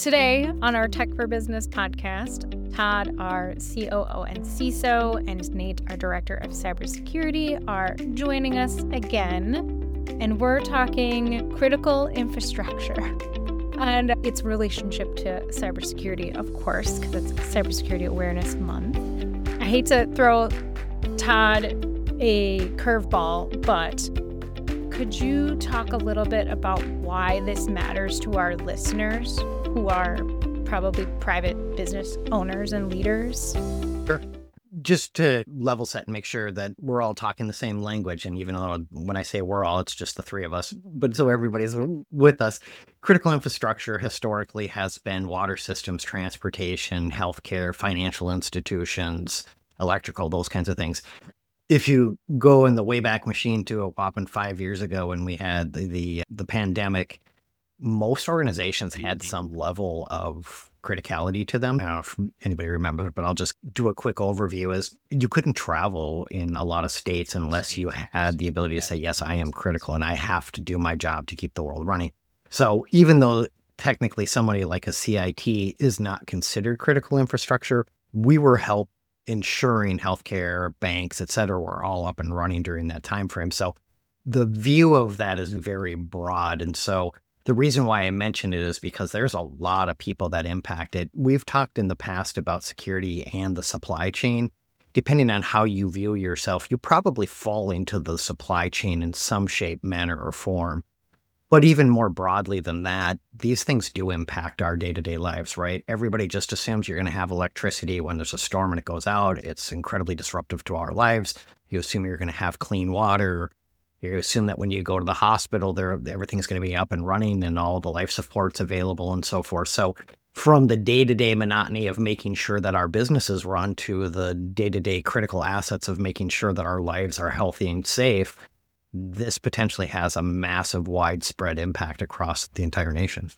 Today on our Tech for Business podcast, Todd, our COO and CISO, and Nate, our Director of Cybersecurity, are joining us again. And we're talking critical infrastructure and its relationship to cybersecurity, of course, because it's Cybersecurity Awareness Month. I hate to throw Todd a curveball, but could you talk a little bit about why this matters to our listeners who are probably private business owners and leaders? Sure. Just to level set and make sure that we're all talking the same language. And even though when I say we're all, it's just the three of us, but so everybody's with us. Critical infrastructure historically has been water systems, transportation, healthcare, financial institutions, electrical, those kinds of things. If you go in the Wayback Machine to a whopping 5 years ago when we had the pandemic, most organizations had some level of criticality to them. I don't know if anybody remembers, but I'll just do a quick overview. Is you couldn't travel in a lot of states unless you had the ability to say, yes, I am critical and I have to do my job to keep the world running. So even though technically somebody like a CIT is not considered critical infrastructure, we were helped ensuring healthcare, banks, et cetera, were all up and running during that time frame. So the view of that is very broad. And so the reason why I mention it is because there's a lot of people that impact it. We've talked in the past about security and the supply chain. Depending on how you view yourself, you probably fall into the supply chain in some shape, manner, or form. But even more broadly than that, these things do impact our day-to-day lives, right? Everybody just assumes you're going to have electricity when there's a storm and it goes out. It's incredibly disruptive to our lives. You assume you're going to have clean water. You assume that when you go to the hospital, everything's going to be up and running and all the life support's available and so forth. So from the day-to-day monotony of making sure that our businesses run to the day-to-day critical assets of making sure that our lives are healthy and safe, this potentially has a massive widespread impact across the entire nation.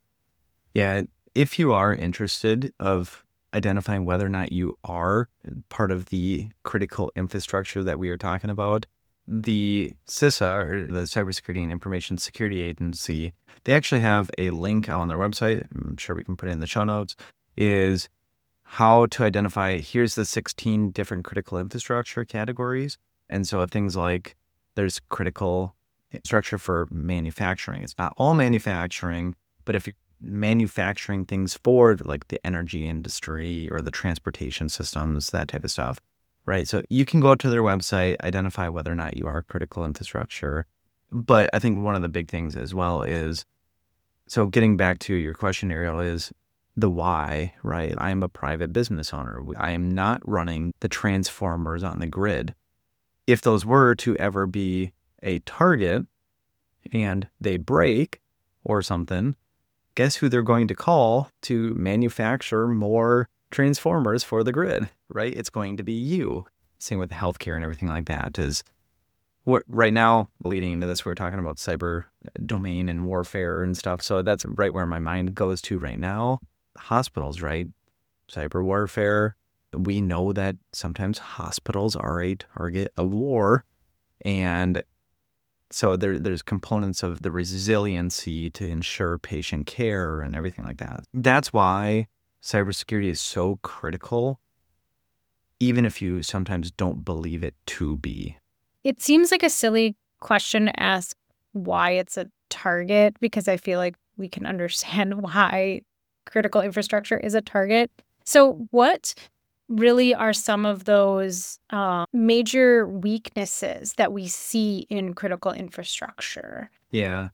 Yeah, if you are interested of identifying whether or not you are part of the critical infrastructure that we are talking about, the CISA, or the Cybersecurity and Information Security Agency, they actually have a link on their website. I'm sure we can put it in the show notes, is how to identify, here's the 16 different critical infrastructure categories. And so things like there's critical infrastructure for manufacturing. It's not all manufacturing, but if you're manufacturing things for like the energy industry or the transportation systems, that type of stuff, right? So you can go to their website, identify whether or not you are critical infrastructure. But I think one of the big things as well is, so getting back to your question, Ariel, is the why, right? I am a private business owner. I am not running the transformers on the grid. If those were to ever be a target and they break or something, guess who they're going to call to manufacture more transformers for the grid, right? It's going to be you. Same with healthcare and everything like that. Is what right now, leading into this, we're talking about cyber domain and warfare and stuff. So that's right where my mind goes to right now. Hospitals, right? Cyber warfare. We know that sometimes hospitals are a target of war. And so there's components of the resiliency to ensure patient care and everything like that. That's why cybersecurity is so critical, even if you sometimes don't believe it to be. It seems like a silly question to ask why it's a target, because I feel like we can understand why critical infrastructure is a target. So what really are some of those major weaknesses that we see in critical infrastructure? Yeah.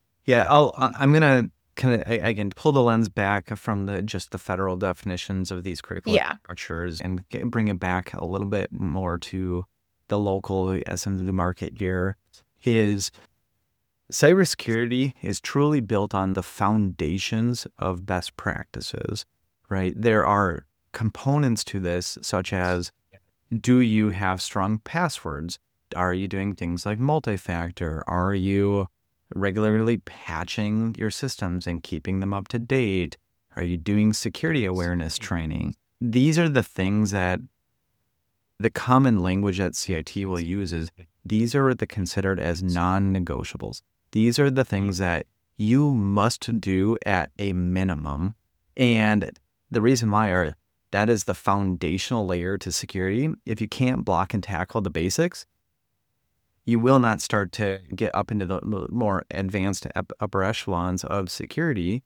I'm going to kind of, again, pull the lens back from just the federal definitions of these critical infrastructures and bring it back a little bit more to the local SMB market here. Is cybersecurity is truly built on the foundations of best practices, right? There are components to this, such as, do you have strong passwords? Are you doing things like multi-factor? Are you regularly patching your systems and keeping them up to date? Are you doing security awareness training? These are the things that the common language that CIT will use is, these are the considered as non-negotiables. These are the things that you must do at a minimum And the reason why are that is the foundational layer to security. If you can't block and tackle the basics, you will not start to get up into the more advanced upper echelons of security.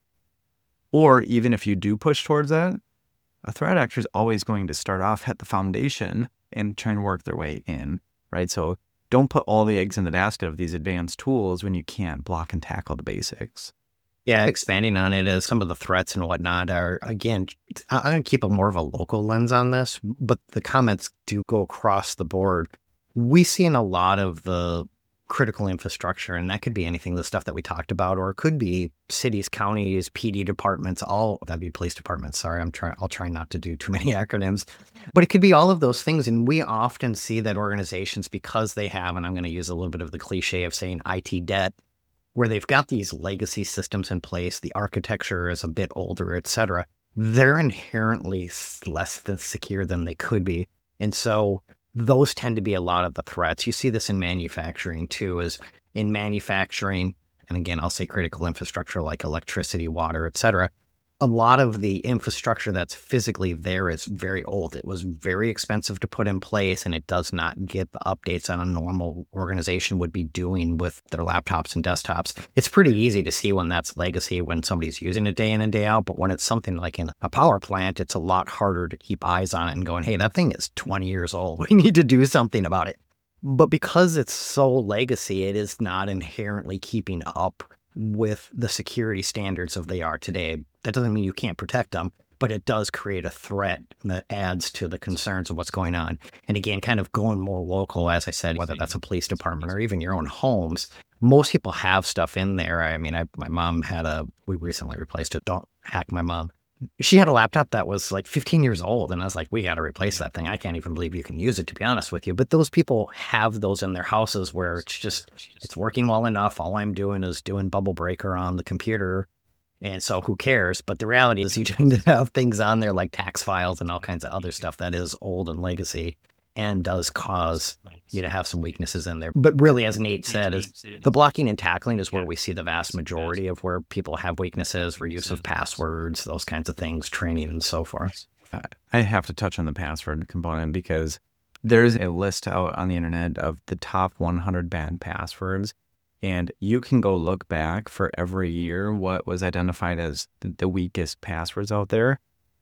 Or even if you do push towards that, a threat actor is always going to start off at the foundation and try and work their way in, right? So don't put all the eggs in the basket of these advanced tools when you can't block and tackle the basics. Yeah, expanding on it as some of the threats and whatnot are, again, I'm going to keep a more of a local lens on this, but the comments do go across the board. We see in a lot of the critical infrastructure, and that could be anything, the stuff that we talked about, or it could be cities, counties, PD departments, that'd be police departments. Sorry, I'll try not to do too many acronyms, but it could be all of those things. And we often see that organizations, because they have, and I'm going to use a little bit of the cliche of saying IT debt, where they've got these legacy systems in place, the architecture is a bit older, et cetera, they're inherently less secure than they could be. And so those tend to be a lot of the threats. You see this in manufacturing too, is in manufacturing, and again, I'll say critical infrastructure like electricity, water, et cetera. A lot of the infrastructure that's physically there is very old. It was very expensive to put in place, and it does not get the updates that a normal organization would be doing with their laptops and desktops. It's pretty easy to see when that's legacy, when somebody's using it day in and day out. But when it's something like in a power plant, it's a lot harder to keep eyes on it and going, hey, that thing is 20 years old. We need to do something about it. But because it's so legacy, it is not inherently keeping up with the security standards of they are today. That doesn't mean you can't protect them, but it does create a threat that adds to the concerns of what's going on. And again, kind of going more local, as I said, whether that's a police department or even your own homes, most people have stuff in there. I mean, my mom we recently replaced it. Don't hack my mom. She had a laptop that was like 15 years old. And I was like, we got to replace that thing. I can't even believe you can use it, to be honest with you. But those people have those in their houses where it's working well enough. All I'm doing is doing Bubble Breaker on the computer. And so who cares? But the reality is you tend to have things on there like tax files and all kinds of other stuff that is old and legacy and does cause you to have some weaknesses in there. But really, as Nate said, is the blocking and tackling is where we see the vast majority of where people have weaknesses for use of passwords, those kinds of things, training and so forth. I have to touch on the password component because there's a list out on the internet of the top 100 bad passwords. And you can go look back for every year what was identified as the weakest passwords out there.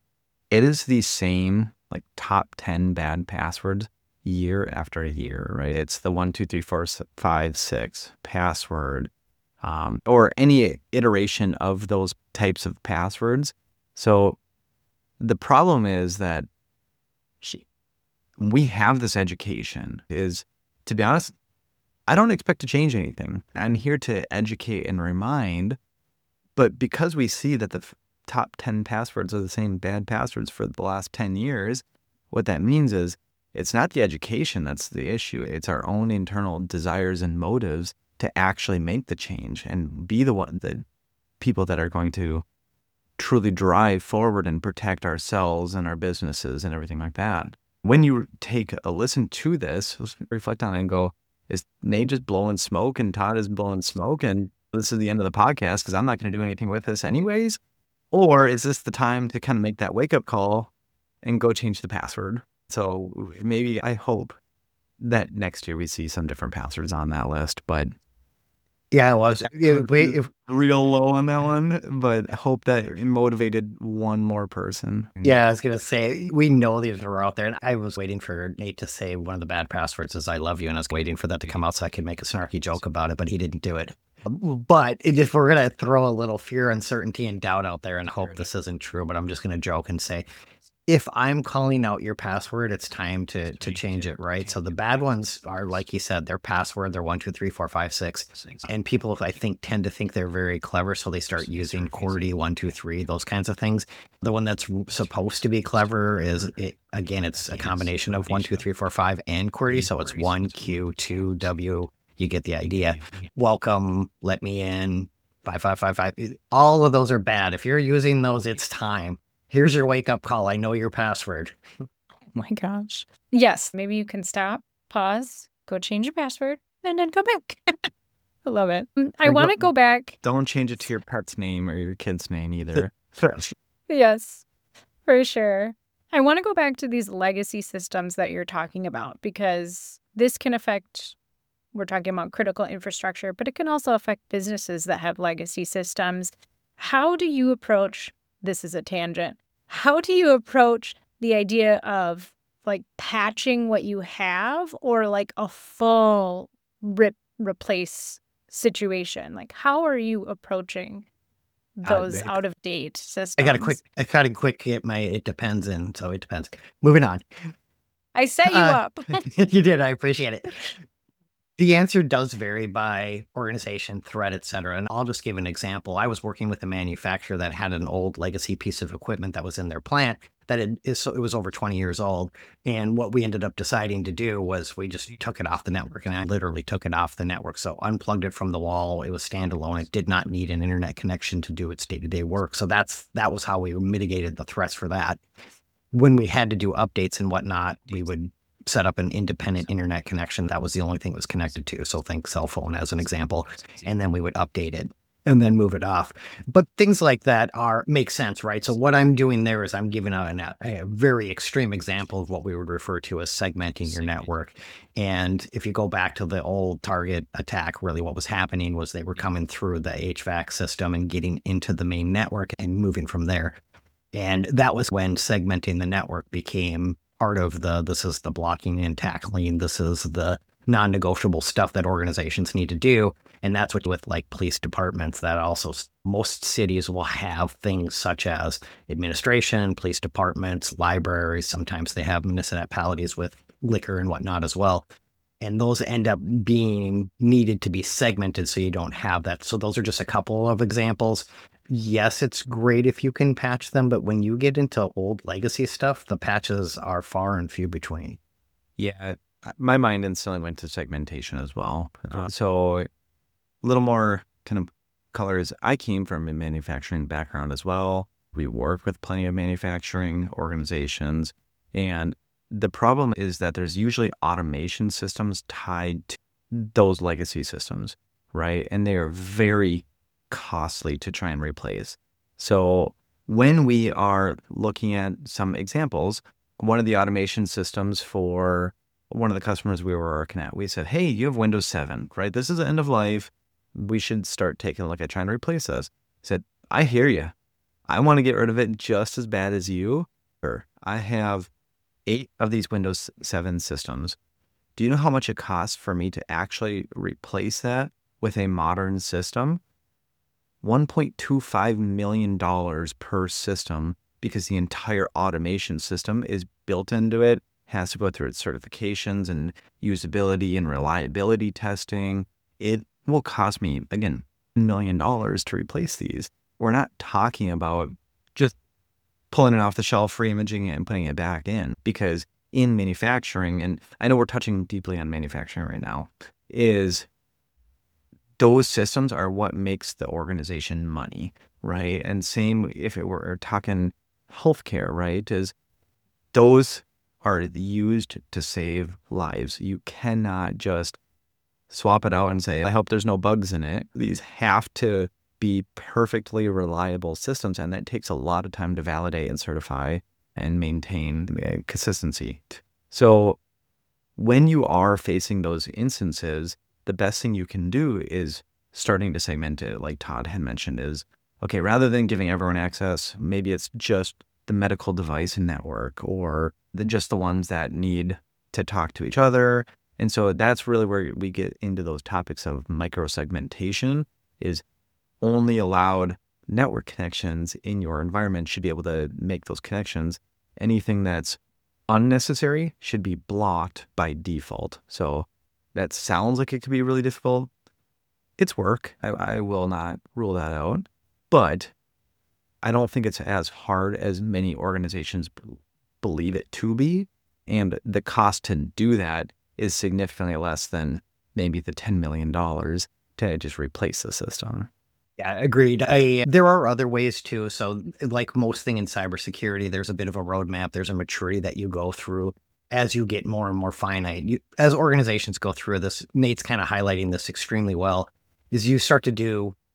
It is the same like top 10 bad passwords year after year, right? It's the 1, 2, 3, 4, 5, 6 password, or any iteration of those types of passwords. So the problem is that we have this education is, to be honest, I don't expect to change anything. I'm here to educate and remind, but because we see that the top 10 passwords are the same bad passwords for the last 10 years, what that means is it's not the education that's the issue. It's our own internal desires and motives to actually make the change and be the people that are going to truly drive forward and protect ourselves and our businesses and everything like that. When you take a listen to this, reflect on it and go, is Nate just blowing smoke and Todd is blowing smoke and this is the end of the podcast because I'm not going to do anything with this anyways? Or is this the time to kind of make that wake-up call and go change the password? So maybe I hope that next year we see some different passwords on that list, but yeah, it was real low on that one, but I hope that it motivated one more person. Yeah, I was going to say, we know these are out there. And I was waiting for Nate to say one of the bad passwords is I love you. And I was waiting for that to come out so I could make a snarky joke about it, but he didn't do it. But if we're going to throw a little fear, uncertainty, and doubt out there and hope this isn't true, but I'm just going to joke and say, if I'm calling out your password, it's time to change it, right? So the bad ones are, like you said, their password, they're 1, 2, 3, 4, 5, 6. And people, I think, tend to think they're very clever. So they start using QWERTY 1, 2, 3, those kinds of things. The one that's supposed to be clever is, it's a combination of 1, 2, 3, 4, 5 and QWERTY. So it's 1, Q, 2, W. You get the idea. Welcome, let me in, 5555. All of those are bad. If you're using those, it's time. Here's your wake-up call. I know your password. Oh my gosh. Yes, maybe you can stop, pause, go change your password, and then go back. I love it. I want to go back. Don't change it to your pet's name or your kid's name either. Yes, for sure. I want to go back to these legacy systems that you're talking about because this can affect, we're talking about critical infrastructure, but it can also affect businesses that have legacy systems. How do you approach, this is a tangent, how do you approach the idea of like patching what you have or like a full replace situation? Like, how are you approaching those I out of date I got a quick, systems? hit my it depends in, so it depends. Moving on. I set you up. You did. I appreciate it. The answer does vary by organization, threat, et cetera. And I'll just give an example. I was working with a manufacturer that had an old legacy piece of equipment that was in their plant that it was over 20 years old. And what we ended up deciding to do was we just took it off the network, and I literally took it off the network. So unplugged it from the wall. It was standalone. It did not need an internet connection to do its day-to-day work. So that was how we mitigated the threats for that. When we had to do updates and whatnot, we would set up an independent internet connection. That was the only thing it was connected to. So think cell phone as an example. And then we would update it and then move it off. But things like that make sense, right? So what I'm doing there is I'm giving a very extreme example of what we would refer to as segmenting your network. And if you go back to the old Target attack, really what was happening was they were coming through the HVAC system and getting into the main network and moving from there. And that was when segmenting the network became part of this is the blocking and tackling. This is the non-negotiable stuff that organizations need to do. And that's what with like police departments, that also most cities will have things such as administration, police departments, libraries. Sometimes they have municipalities with liquor and whatnot as well. And those end up being needed to be segmented so you don't have that. So those are just a couple of examples. Yes, it's great if you can patch them, but when you get into old legacy stuff, the patches are far and few between. Yeah, my mind instantly went to segmentation as well. So a little more kind of colors. I came from a manufacturing background as well. We work with plenty of manufacturing organizations. And the problem is that there's usually automation systems tied to those legacy systems, right? And they are very costly to try and replace. So when we are looking at some examples, one of the automation systems for one of the customers we were working at, we said, hey, you have Windows 7, right? This is the end of life. We should start taking a look at trying to replace this. I said, I hear you. I want to get rid of it just as bad as you. I have 8 of these Windows 7 systems. Do you know how much it costs for me to actually replace that with a modern system? $1.25 million per system, because the entire automation system is built into it, has to go through its certifications and usability and reliability testing. It will cost me, again, $1 million to replace these. We're not talking about just pulling it off the shelf, reimaging it, and putting it back in, because in manufacturing, and I know we're touching deeply on manufacturing right now, is those systems are what makes the organization money, right? And same if it were talking healthcare, right? Is those are used to save lives. You cannot just swap it out and say, I hope there's no bugs in it. These have to be perfectly reliable systems, and that takes a lot of time to validate and certify and maintain consistency. So when you are facing those instances, the best thing you can do is starting to segment it, like Todd had mentioned, is, okay, rather than giving everyone access, maybe it's just the medical device network, or just the ones that need to talk to each other. And so that's really where we get into those topics of microsegmentation, is only allowed network connections in your environment should be able to make those connections. Anything that's unnecessary should be blocked by default. So that sounds like it could be really difficult. It's work. I will not rule that out. But I don't think it's as hard as many organizations believe it to be. And the cost to do that is significantly less than maybe the $10 million to just replace the system. Yeah, agreed. There are other ways too. So like most thing in cybersecurity, there's a bit of a roadmap. There's a maturity that you go through as you get more and more finite. As organizations go through this, Nate's kind of highlighting this extremely well, is you start to do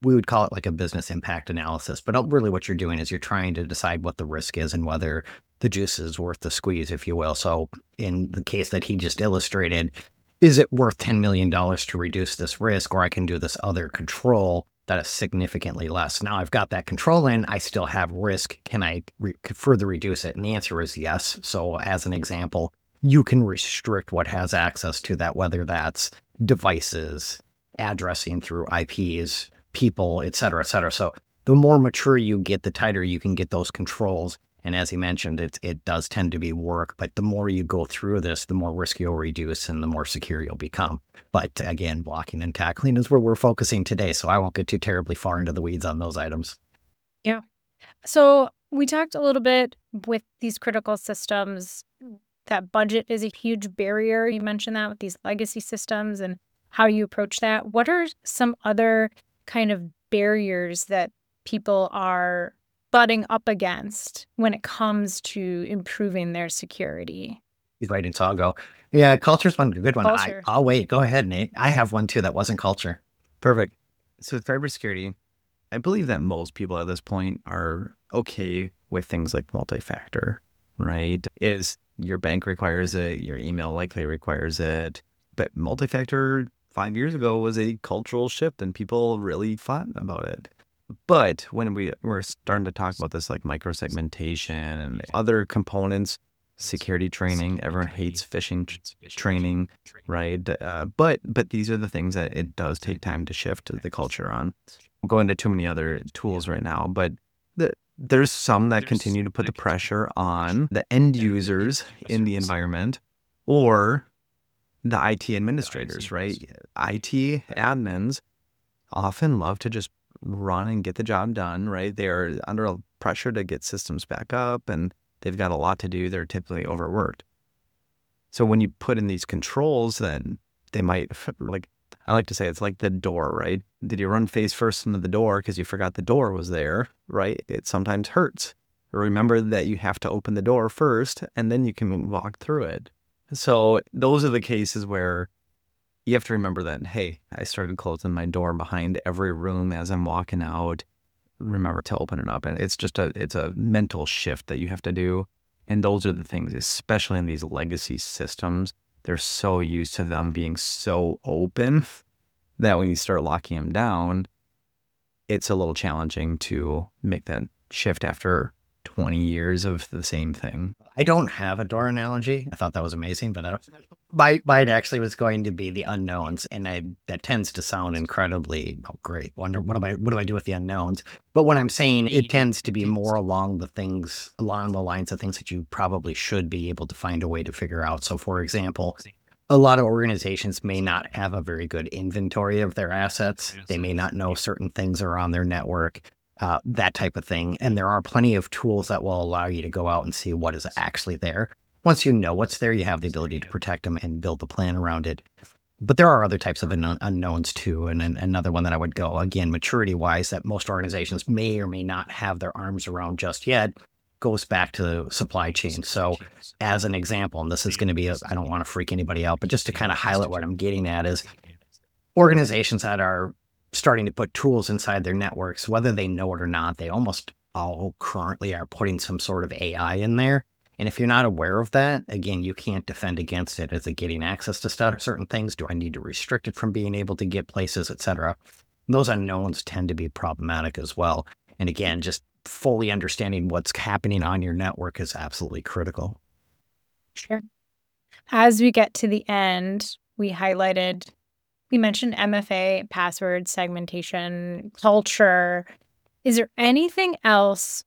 we would call it like a business impact analysis. But really what you're doing is you're trying to decide what the risk is and whether the juice is worth the squeeze, if you will. So in the case that he just illustrated, is it worth $10 million to reduce this risk, or I can do this other control that is significantly less? Now I've got that control in, I still have risk. Can I further reduce it? And the answer is yes. So as an example, you can restrict what has access to that, whether that's devices, addressing through IPs, people, et cetera, et cetera. So the more mature you get, the tighter you can get those controls. And as he mentioned, it does tend to be work, but the more you go through this, the more risk you'll reduce and the more secure you'll become. But again, blocking and tackling is where we're focusing today. So I won't get too terribly far into the weeds on those items. Yeah. So we talked a little bit with these critical systems, that budget is a huge barrier. You mentioned that with these legacy systems and how you approach that. What are some other kind of barriers that people are butting up against when it comes to improving their security? He's waiting, so I'll go. Yeah, culture's one good one. Culture. I'll wait. Go ahead, Nate. I have one too that wasn't culture. Perfect. So with cybersecurity, I believe that most people at this point are okay with things like multi-factor, right? Is your bank requires it, your email likely requires it, but multi-factor 5 years ago was a cultural shift and people really fought about it. But when we're starting to talk about this like microsegmentation and other components, security training, everyone hates phishing training, right? But these are the things that it does take time to shift the culture on. We'll go into too many other tools right now, but there's some that continue to put the pressure on the end users in the environment or the IT administrators, right? IT admins often love to just run and get the job done, right? They're under a pressure to get systems back up and they've got a lot to do. They're typically overworked. So when you put in these controls, then they might, like, I like to say it's like the door, right? Did you run face first into the door because you forgot the door was there, right? It sometimes hurts. Remember that you have to open the door first and then you can walk through it. So those are the cases where you have to remember that, hey, I started closing my door behind every room as I'm walking out. Remember to open it up. And it's a mental shift that you have to do. And those are the things, especially in these legacy systems, they're so used to them being so open that when you start locking them down, it's a little challenging to make that shift after 20 years of the same thing. I don't have a door analogy. I thought that was amazing, but I don't. Mine actually was going to be the unknowns, and that tends to sound incredibly great. What do I do with the unknowns? But what I'm saying, it tends to be more along the lines of things that you probably should be able to find a way to figure out. So, for example, a lot of organizations may not have a very good inventory of their assets. They may not know certain things are on their network. That type of thing. And there are plenty of tools that will allow you to go out and see what is actually there. Once you know what's there, you have the ability to protect them and build a plan around it. But there are other types of unknowns too. And another one that I would go, again, maturity-wise, that most organizations may or may not have their arms around just yet, goes back to supply chain. So as an example, and this is going to be, I don't want to freak anybody out, but just to kind of highlight what I'm getting at is organizations that are starting to put tools inside their networks, whether they know it or not, they almost all currently are putting some sort of AI in there. And if you're not aware of that, again, you can't defend against it. Is it getting access to certain things? Do I need to restrict it from being able to get places, et cetera? Those unknowns tend to be problematic as well. And again, just fully understanding what's happening on your network is absolutely critical. Sure. As we get to the end, we mentioned MFA, password, segmentation, culture. Is there anything else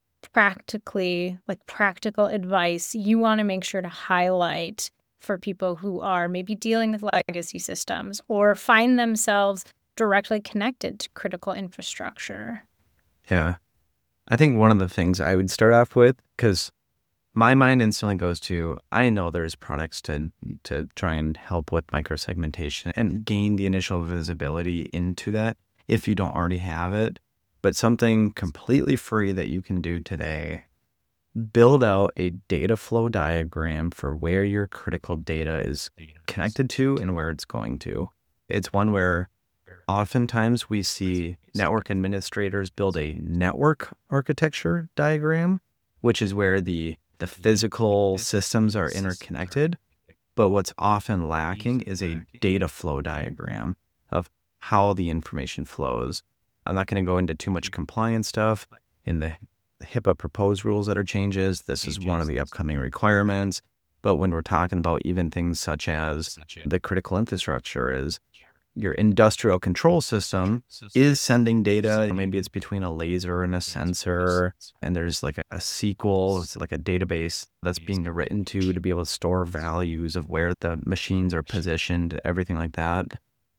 practical advice you want to make sure to highlight for people who are maybe dealing with legacy systems or find themselves directly connected to critical infrastructure? Yeah. I think one of the things I would start off with, because my mind instantly goes to, I know there's products to try and help with microsegmentation and gain the initial visibility into that if you don't already have it. But something completely free that you can do today, build out a data flow diagram for where your critical data is connected to and where it's going to. It's one where Oftentimes we see network administrators build a network architecture diagram, which is where the physical systems are interconnected. But what's often lacking is a data flow diagram of how the information flows. I'm not going to go into too much compliance stuff. In the HIPAA proposed rules that are changes, this is one of the upcoming requirements. But when we're talking about even things such as the critical infrastructure, is your industrial control system is sending data. Maybe it's between a laser and a sensor, and there's like a SQL, it's like a database that's being written to be able to store values of where the machines are positioned, everything like that.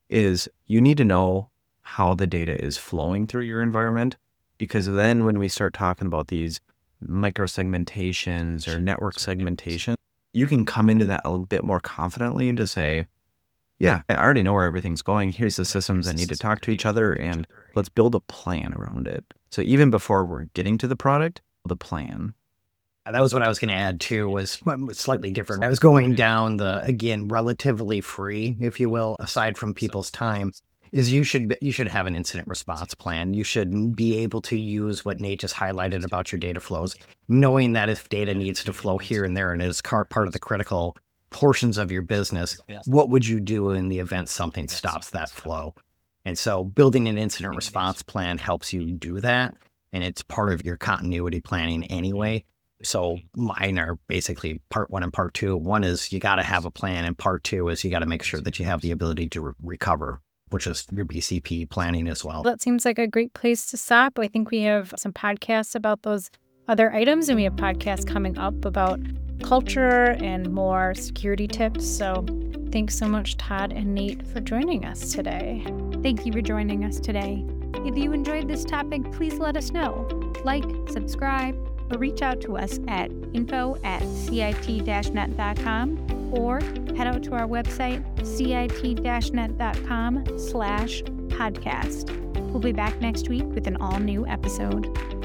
Is you need to know how the data is flowing through your environment, because then when we start talking about these microsegmentations or network segmentation, you can come into that a little bit more confidently to say, yeah, I already know where everything's going. Here's the systems that need to talk to each other, and let's build a plan around it. So even before we're getting to the product, the plan. That was what I was going to add too, was slightly different. I was going down the, again, relatively free, if you will, aside from people's time, is you should have an incident response plan. You should be able to use what Nate just highlighted about your data flows, knowing that if data needs to flow here and there and is part of the critical portions of your business, what would you do in the event something stops that flow? And so building an incident response plan helps you do that. And it's part of your continuity planning anyway. So mine are basically part 1 and part 2. One is you got to have a plan, and part 2 is you got to make sure that you have the ability to recover, which is your BCP planning as well. That seems like a great place to stop. I think we have some podcasts about those other items, and we have podcasts coming up about culture and more security tips. So thanks so much, Todd and Nate, for joining us today. Thank you for joining us today. If you enjoyed this topic, please let us know. Like, subscribe, or reach out to us at info@cit-net.com or head out to our website, cit-net.com/podcast. We'll be back next week with an all-new episode.